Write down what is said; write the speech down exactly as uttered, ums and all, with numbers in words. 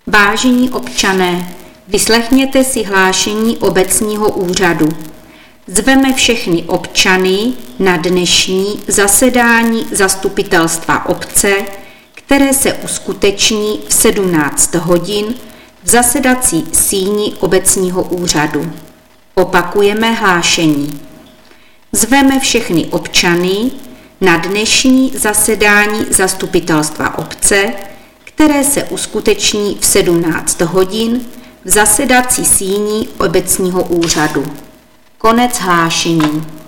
Vážení občané, vyslechněte si hlášení obecního úřadu. Zveme všechny občany na dnešní zasedání zastupitelstva obce, které se uskuteční v sedmnáct hodin v zasedací síni obecního úřadu. Opakujeme hlášení. Zveme všechny občany na dnešní zasedání zastupitelstva obce, které se uskuteční v sedmnáct hodin v zasedací síni obecního úřadu. Konec hlášení.